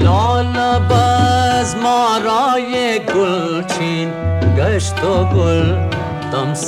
لاله باز ما رای گلچین گشت و گل دم